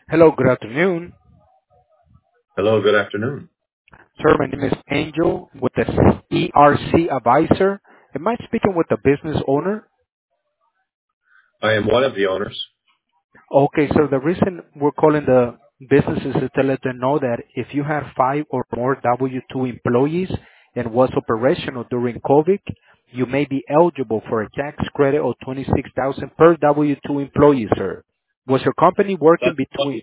Hello, good afternoon. Hello, good afternoon. Sir, my name is Angel with the ERC Advisor. Am I speaking with the business owner? I am one of the owners. Okay, so the reason we're calling the businesses is to let them know that if you have 5 or more W-2 employees and was operational during COVID, you may be eligible for a tax credit of $26,000 per W-2 employee, sir. Was your company working Send between...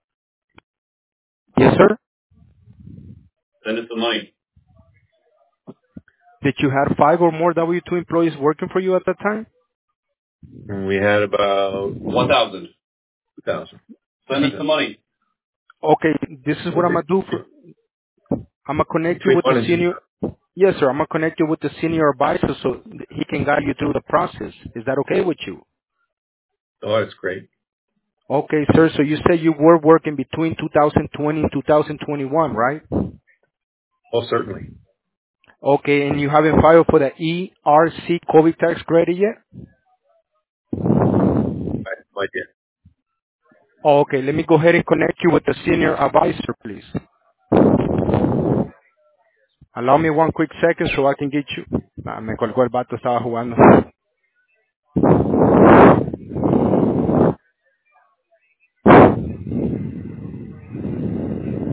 Yes, sir? send us the money. Did you have 5 or more W-2 employees working for you at that time? And we had about 1,000. 2,000. Send us the money. Okay, this is what I'm Okay. gonna do for. I'm gonna connect you Between with the one and two. senior. Yes, sir. I'm gonna connect you with the senior advisor so he can guide you through the process. Is that okay with you? Oh, that's great. Okay, sir. So you said you were working between 2020 and 2021, right? Oh, certainly. Okay, and you haven't filed for the ERC COVID tax credit yet? I have no idea. Okay, let me go ahead and connect you with the senior advisor, please. Allow me one quick second so I can get you. Me colgó el vato, estaba jugando.